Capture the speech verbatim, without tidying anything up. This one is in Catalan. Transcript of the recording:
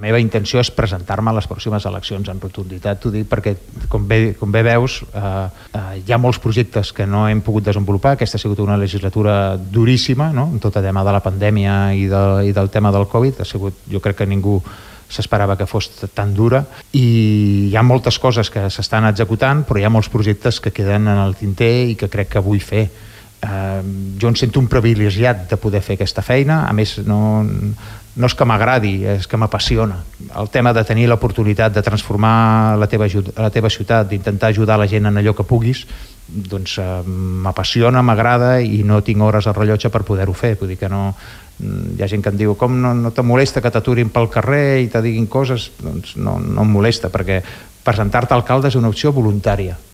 La meva intenció és presentar-me a les pròximes eleccions en rotunditat, t'ho dic perquè, com bé, com bé veus, eh, eh, hi ha molts projectes que no hem pogut desenvolupar. Aquesta ha sigut una legislatura duríssima, no?, en tot el tema de la pandèmia i, de, i del tema del Covid. Ha sigut, jo crec que ningú s'esperava que fos tan dura, i hi ha moltes coses que s'estan executant, però hi ha molts projectes que queden en el tinter i que crec que vull fer. Eh, jo em sento un privilegiat de poder fer aquesta feina. A més, no, no és que m'agradi, és que m'apassiona. El tema de tenir l'oportunitat de transformar la teva, la teva ciutat, d'intentar ajudar la gent en allò que puguis, doncs eh, m'apassiona, m'agrada, i no tinc hores al rellotge per poder-ho fer. Vull dir que no... Hi ha gent que em diu, com no, no te molesta que t'aturin pel carrer i te diguin coses? Doncs no, no em molesta, perquè presentar-te a alcalde és una opció voluntària.